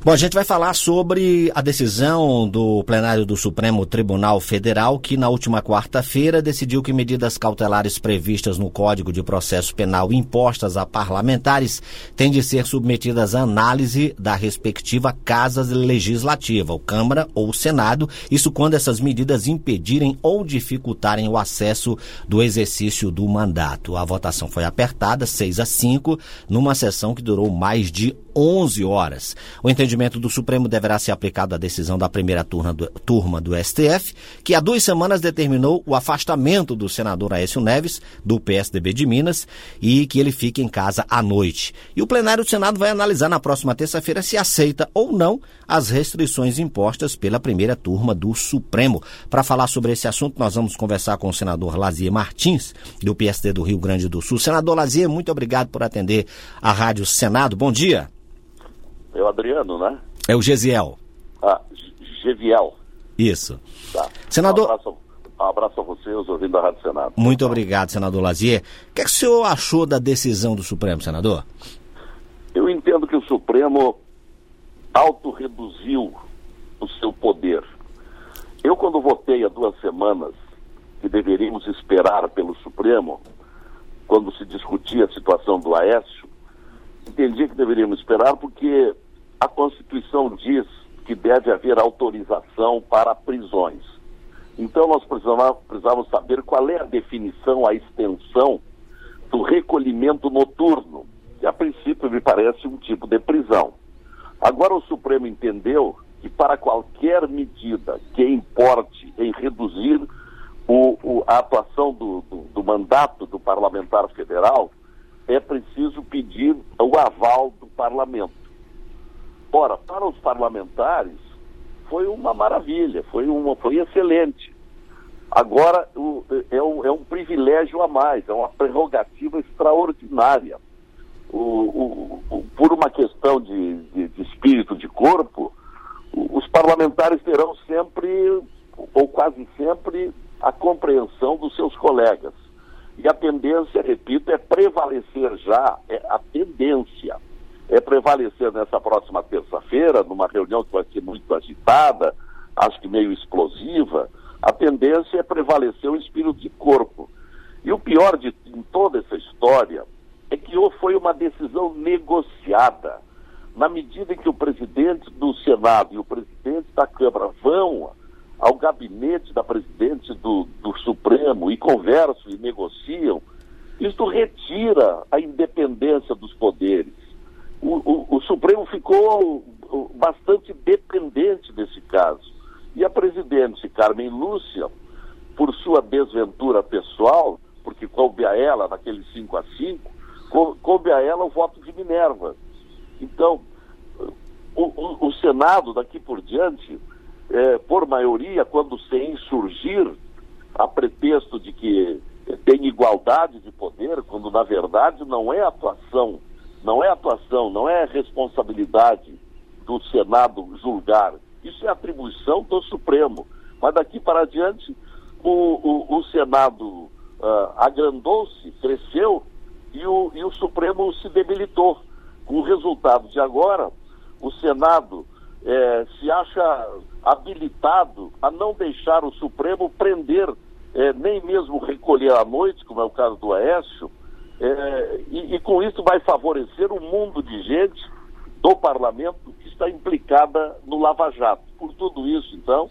Bom, a gente vai falar sobre a decisão do plenário do Supremo Tribunal Federal, que na última quarta-feira decidiu que medidas cautelares previstas no Código de Processo Penal impostas a parlamentares têm de ser submetidas à análise da respectiva Casa Legislativa, ou Câmara ou Senado, isso quando essas medidas impedirem ou dificultarem o acesso do exercício do mandato. A votação foi apertada, 6-5, numa sessão que durou mais de 11 horas. O entendimento do Supremo deverá ser aplicado à decisão da primeira turma do STF, que há 2 semanas determinou o afastamento do senador Aécio Neves, do PSDB de Minas, e que ele fique em casa à noite. E o plenário do Senado vai analisar na próxima terça-feira se aceita ou não as restrições impostas pela primeira turma do Supremo. Para falar sobre esse assunto, nós vamos conversar com o senador Lazier Martins, do PSD do Rio Grande do Sul. Senador Lazier, muito obrigado por atender a Rádio Senado. Bom dia. É o Adriano, né? É o Gesiel. Geviel. Isso. Tá. Senador... Um abraço a você, os ouvintes da Rádio Senado. Muito obrigado, senador Lazier. O que é que o senhor achou da decisão do Supremo, senador? Eu entendo que o Supremo autorreduziu o seu poder. Eu, quando votei há 2 semanas que deveríamos esperar pelo Supremo, quando se discutia a situação do Aécio, entendi que deveríamos esperar porque a Constituição diz que deve haver autorização para prisões. Então nós precisávamos saber qual é a definição, a extensão do recolhimento noturno, que a princípio me parece um tipo de prisão. Agora o Supremo entendeu que para qualquer medida que importe em reduzir a atuação do mandato do parlamentar federal, é preciso pedir o aval do parlamento. Ora, para os parlamentares, foi uma maravilha, foi excelente. Agora, é um privilégio a mais, é uma prerrogativa extraordinária. Por uma questão de espírito, de corpo, os parlamentares terão sempre, ou quase sempre, a compreensão dos seus colegas. E a tendência, repito, é prevalecer a tendência é prevalecer nessa próxima terça-feira, numa reunião que vai ser muito agitada, acho que meio explosiva, a tendência é prevalecer o espírito de corpo. E o pior em toda essa história é que foi uma decisão negociada. Na medida em que o presidente do Senado e o presidente da Câmara vão ao gabinete da presidente do Supremo e conversam e negociam, isso retira a independência dos poderes. O Supremo ficou bastante dependente desse caso. E a presidente Carmen Lúcia, por sua desventura pessoal, porque coube a ela, naquele 5-5, coube a ela o voto de Minerva. Então, o Senado, daqui por diante, por maioria, quando se insurgir a pretexto de que tem igualdade de poder, quando na verdade não é responsabilidade do Senado julgar, isso é atribuição do Supremo. Mas daqui para diante, o Senado agrandou-se, cresceu, e o Supremo se debilitou. Com o resultado de agora, o Senado se acha habilitado a não deixar o Supremo prender, nem mesmo recolher à noite, como é o caso do Aécio, e com isso vai favorecer um mundo de gente do parlamento que está implicada no Lava Jato. Por tudo isso, então,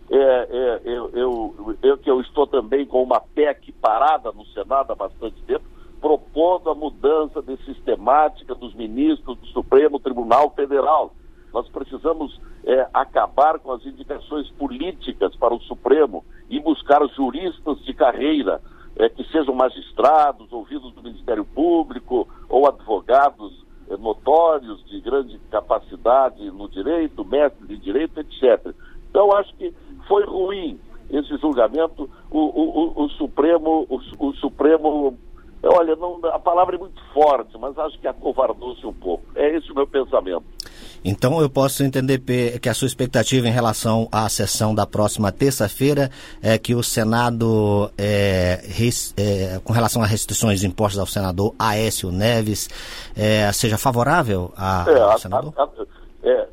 eu estou também com uma PEC parada no Senado há bastante tempo, propondo a mudança de sistemática dos ministros do Supremo Tribunal Federal. Nós precisamos acabar com as indicações políticas para o Supremo e buscar juristas de carreira, que sejam magistrados, ouvidos do Ministério Público ou advogados notórios de grande capacidade no direito, mestres em direito, etc. Então, acho que foi ruim esse julgamento. O Supremo, olha, a palavra é muito forte, mas acho que acovardou-se um pouco. É esse o meu pensamento. Então eu posso entender que a sua expectativa em relação à sessão da próxima terça-feira é que o Senado, com relação a restrições impostas ao senador Aécio Neves, seja favorável ao senador?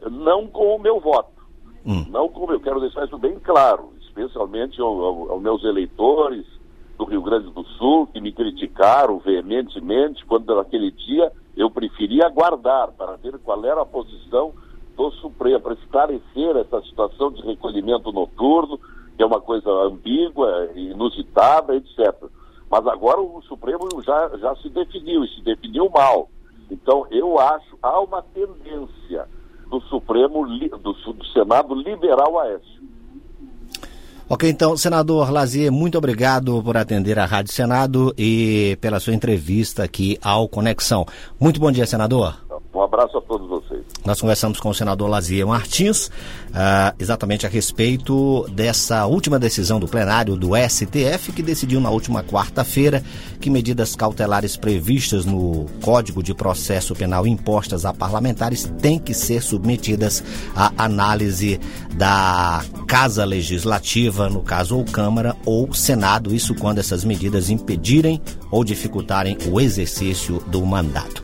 não com o meu voto. Não com eu quero deixar isso bem claro, especialmente aos meus eleitores do Rio Grande do Sul, que me criticaram veementemente quando naquele dia eu preferia aguardar para ver qual era a posição do Supremo, para esclarecer essa situação de recolhimento noturno, que é uma coisa ambígua, inusitada, etc. Mas agora o Supremo já se definiu, e se definiu mal. Então, eu acho, há uma tendência do Supremo, do Senado, liberar o Aécio. Ok, então, senador Lazier, muito obrigado por atender a Rádio Senado e pela sua entrevista aqui ao Conexão. Muito bom dia, senador. Um abraço a todos vocês. Nós conversamos com o senador Lazier Martins, exatamente a respeito dessa última decisão do plenário do STF, que decidiu na última quarta-feira que medidas cautelares previstas no Código de Processo Penal impostas a parlamentares têm que ser submetidas à análise da Casa Legislativa, no caso ou Câmara ou Senado, isso quando essas medidas impedirem ou dificultarem o exercício do mandato.